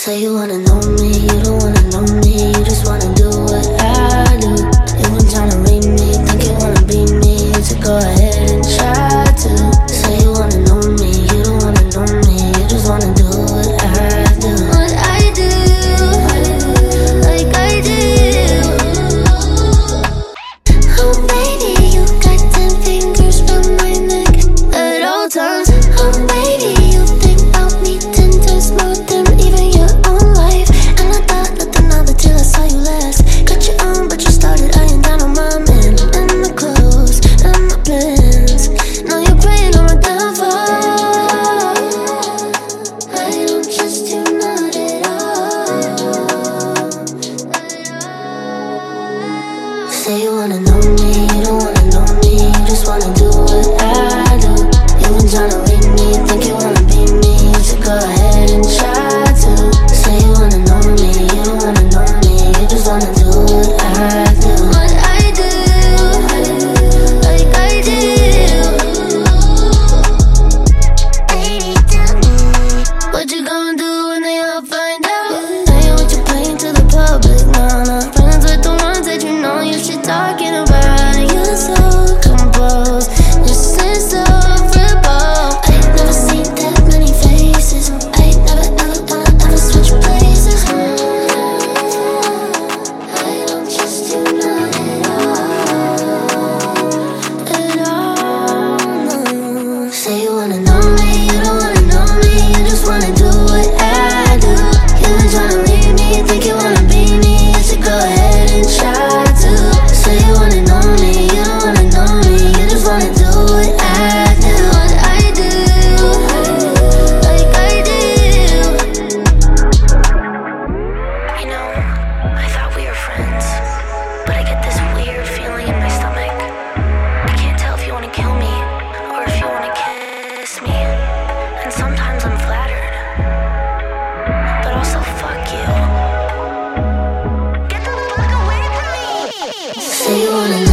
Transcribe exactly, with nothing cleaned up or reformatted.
Say you wanna know me, you don't wanna know me, you just wanna do what I do. You been tryna read me, think you wanna be me, so go ahead and try to. Say you wanna know me, you don't wanna know me, you just wanna do what I do. What I do, like I do. Oh baby, you got ten fingers round my neck at all times. Oh baby, you think about me ten times more than even your own life. And I thought nothing of it till I saw you last. Got your own, but you started eyeing down on my men and my clothes and my plans. Now you're praying on my downfall. I don't trust you, not at all. Say you wanna know me, you don't wanna know me, you just wanna do what I do. You been tryna read me, think you wanna be me, so go ahead and try to. Say you wanna know me, you don't wanna know me, you just wanna do what I do. What I do, like I do. Baby, tell me, what you gonna do when they all find out? I ain't what you playing to the public, nah, nah. Friends with the ones that you know you should talking about. You're so composed, your sense of rebel. I ain't never seen that many faces. I ain't never ever wanna ever switch places. I don't trust you, not at all, at all, no. Say you wanna know me, you don't wanna know me, you just wanna do what I do. You been tryna leave me, think you wanna be me, so go ahead and try to. Say you wanna know me, you don't wanna know me, you just wanna do what I do. What I do, like I do. You know, I thought we were friends, but I get this weird feeling in my stomach. I can't tell if you wanna kill me or if you wanna kiss me. And sometimes I'm flattered, but also fuck you. Get the fuck away from me! Say you wanna know